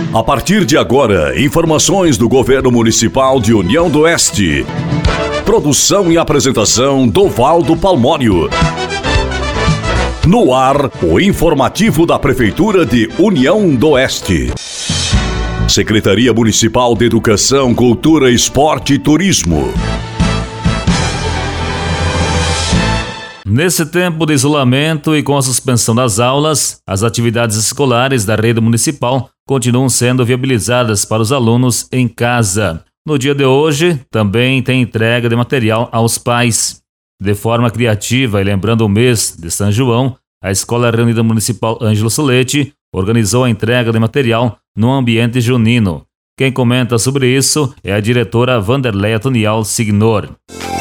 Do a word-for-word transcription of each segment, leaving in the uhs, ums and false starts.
A partir de agora, informações do Governo Municipal de União do Oeste. Produção e apresentação Dovaldo Palmório. No ar, o informativo da Prefeitura de União do Oeste. Secretaria Municipal de Educação, Cultura, Esporte e Turismo. Nesse tempo de isolamento e com a suspensão das aulas, as atividades escolares da rede municipal continuam sendo viabilizadas para os alunos em casa. No dia de hoje, também tem entrega de material aos pais. De forma criativa e lembrando o mês de São João, a Escola Reunida Municipal Ângelo Solete organizou a entrega de material no ambiente junino. Quem comenta sobre isso é a diretora Vanderleia Tonial Signor.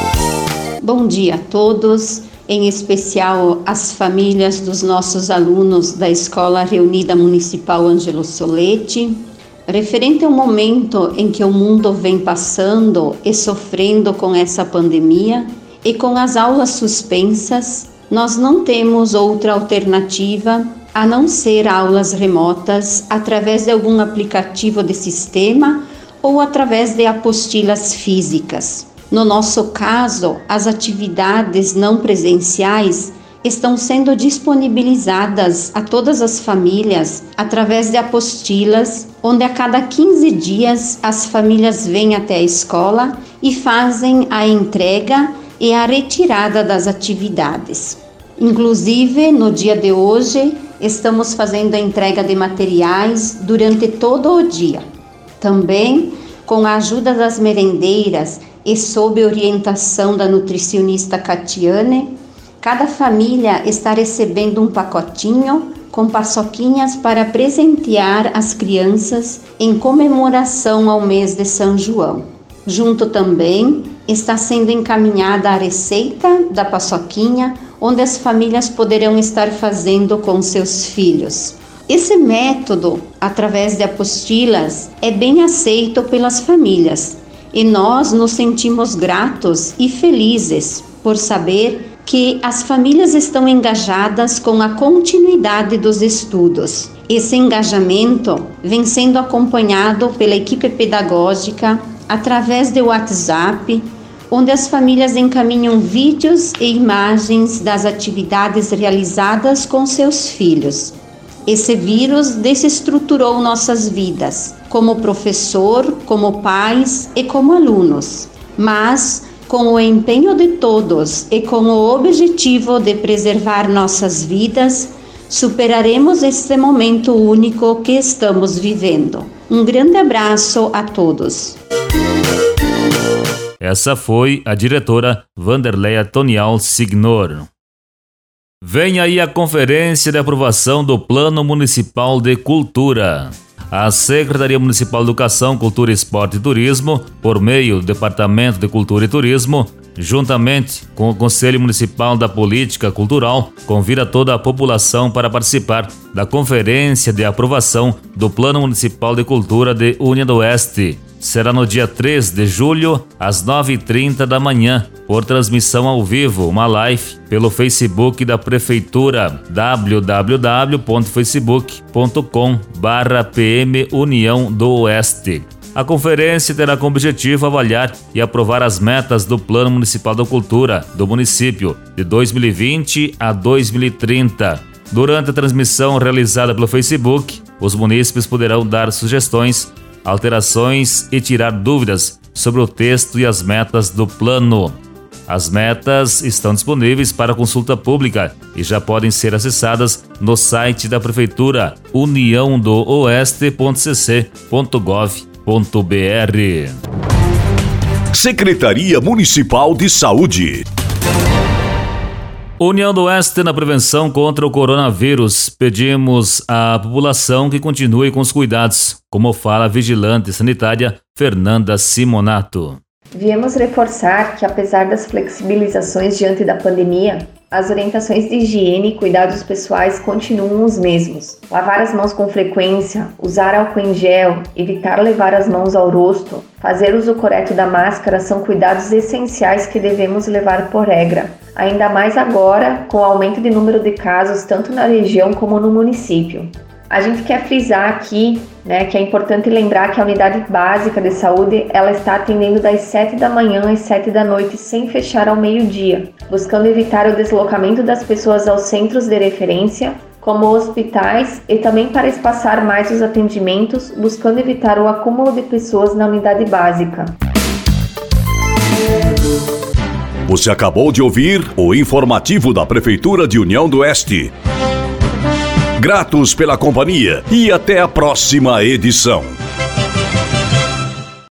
Bom dia a todos, em especial as famílias dos nossos alunos da Escola Reunida Municipal Ângelo Solete. Referente ao momento em que o mundo vem passando e sofrendo com essa pandemia e com as aulas suspensas, nós não temos outra alternativa a não ser aulas remotas através de algum aplicativo de sistema ou através de apostilas físicas. No nosso caso, as atividades não presenciais estão sendo disponibilizadas a todas as famílias através de apostilas, onde a cada quinze dias as famílias vêm até a escola e fazem a entrega e a retirada das atividades. Inclusive, no dia de hoje, estamos fazendo a entrega de materiais durante todo o dia. Também, com a ajuda das merendeiras e sob orientação da nutricionista Catiane, cada família está recebendo um pacotinho com paçoquinhas para presentear as crianças em comemoração ao mês de São João. Junto também está sendo encaminhada a receita da paçoquinha, onde as famílias poderão estar fazendo com seus filhos. Esse método, através de apostilas, é bem aceito pelas famílias e nós nos sentimos gratos e felizes por saber que as famílias estão engajadas com a continuidade dos estudos. Esse engajamento vem sendo acompanhado pela equipe pedagógica através do WhatsApp, onde as famílias encaminham vídeos e imagens das atividades realizadas com seus filhos. Esse vírus desestruturou nossas vidas, como professor, como pais e como alunos, mas com o empenho de todos e com o objetivo de preservar nossas vidas, superaremos este momento único que estamos vivendo. Um grande abraço a todos. Essa foi a diretora Vanderleia Tonial Signor. Vem aí a Conferência de Aprovação do Plano Municipal de Cultura. A Secretaria Municipal de Educação, Cultura, Esporte e Turismo, por meio do Departamento de Cultura e Turismo, juntamente com o Conselho Municipal da Política Cultural, convida toda a população para participar da Conferência de Aprovação do Plano Municipal de Cultura de União do Oeste. Será no dia três de julho, às nove e trinta da manhã, por transmissão ao vivo, uma live pelo Facebook da Prefeitura, w w w ponto facebook ponto com barra p m União do Oeste. A conferência terá como objetivo avaliar e aprovar as metas do Plano Municipal da Cultura do município de dois mil e vinte a dois mil e trinta. Durante a transmissão realizada pelo Facebook, os munícipes poderão dar sugestões, alterações e tirar dúvidas sobre o texto e as metas do plano. As metas estão disponíveis para consulta pública e já podem ser acessadas no site da Prefeitura união do oeste ponto c c ponto gov ponto b r. Secretaria Municipal de Saúde. União do Oeste na prevenção contra o coronavírus. Pedimos à população que continue com os cuidados, como fala a vigilante sanitária Fernanda Simonato. Viemos reforçar que, apesar das flexibilizações diante da pandemia, as orientações de higiene e cuidados pessoais continuam os mesmos. Lavar as mãos com frequência, usar álcool em gel, evitar levar as mãos ao rosto, fazer uso correto da máscara são cuidados essenciais que devemos levar por regra. Ainda mais agora, com o aumento de número de casos tanto na região como no município. A gente quer frisar aqui, né, que é importante lembrar que a unidade básica de saúde ela está atendendo das sete da manhã às sete da noite sem fechar ao meio-dia, buscando evitar o deslocamento das pessoas aos centros de referência, como hospitais, e também para espaçar mais os atendimentos, buscando evitar o acúmulo de pessoas na unidade básica. Você acabou de ouvir o informativo da Prefeitura de União do Oeste. Gratos pela companhia e até a próxima edição.